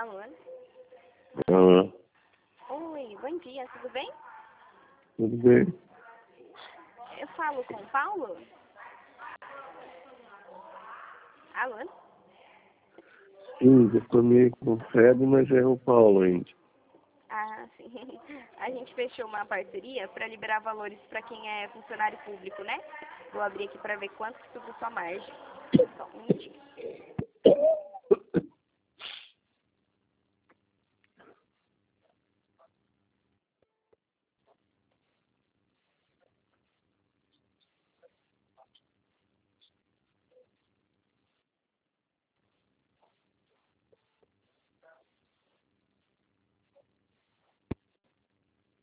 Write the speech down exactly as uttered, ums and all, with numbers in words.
Alô? Alô, Oi, bom dia, tudo bem? tudo bem? Eu falo com o Paulo? Alô? Sim, eu tô meio com febre, mas é o Paulo ainda. Ah, sim. A gente fechou uma parceria para liberar valores para quem é funcionário público, né? Vou abrir aqui para ver quanto que subiu sua margem. Só um minutinho.